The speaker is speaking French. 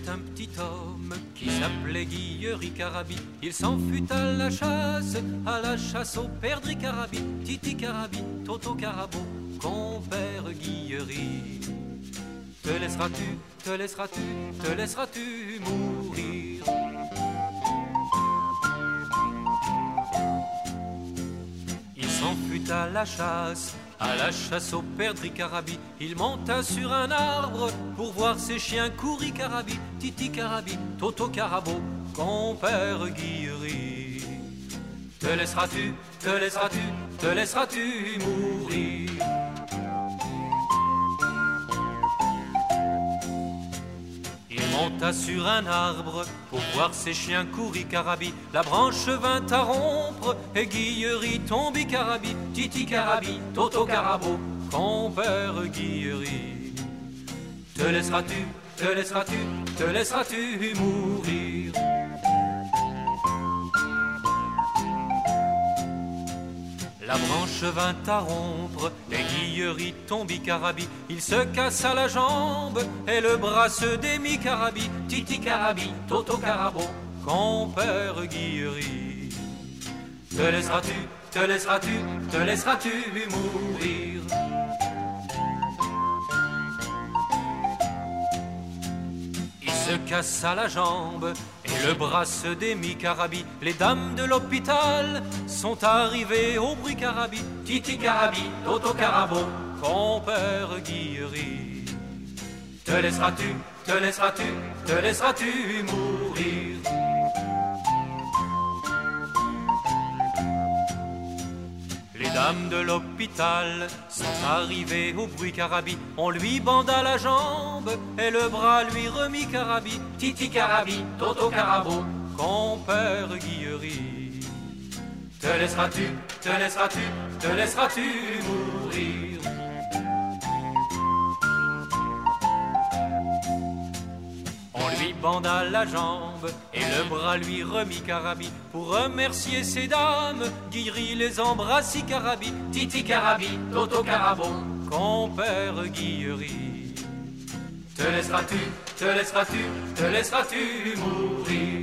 un petit homme qui s'appelait Guillery Carabi. Il s'en fut à la chasse au perdrix Carabi. Titi Carabi, Toto Carabo, compère Guillery. Te laisseras-tu, te laisseras-tu, te laisseras-tu mourir? Il s'en fut à la chasse au perdrix Carabi. Il monta sur un arbre pour voir ses chiens courir Carabi. Titi Carabi, Toto Carabo, compère Guillery. Te laisseras-tu, te laisseras-tu, te laisseras-tu mourir? Il monta sur un arbre pour voir ses chiens courir Carabi. La branche vint à rompre et Guillery tombi Carabi. Titi Carabi, Toto Carabo, compère Guillery. Te laisseras-tu, te laisseras-tu, te laisseras-tu mourir? La branche vint à rompre et Guillery tombi Carabi. Il se cassa la jambe et le bras se démit Carabi. Titi Carabi, Toto Carabo, compère Guillery. Te laisseras-tu, te laisseras-tu, te laisseras-tu mourir? Il se cassa la jambe et le bras se démit Carabi. Les dames de l'hôpital sont arrivées au bruit Carabi. Titi Carabi, Toto Carabo, compère Guillery. Te laisseras-tu, te laisseras-tu, te laisseras-tu mourir? Les dames de l'hôpital sont arrivées au bruit Carabi. On lui banda la jambe et le bras lui remit Carabi. Titi Carabi, Toto Carabo, compère Guillery. Te laisseras-tu, te laisseras-tu, te laisseras-tu mourir? On lui banda la jambe et le bras lui remit Carabi. Pour remercier ces dames, Guillery les embrassit Carabi. Titi Carabi, Toto Carabo, compère Guillery. Te laisseras-tu, te laisseras-tu, te laisseras-tu mourir?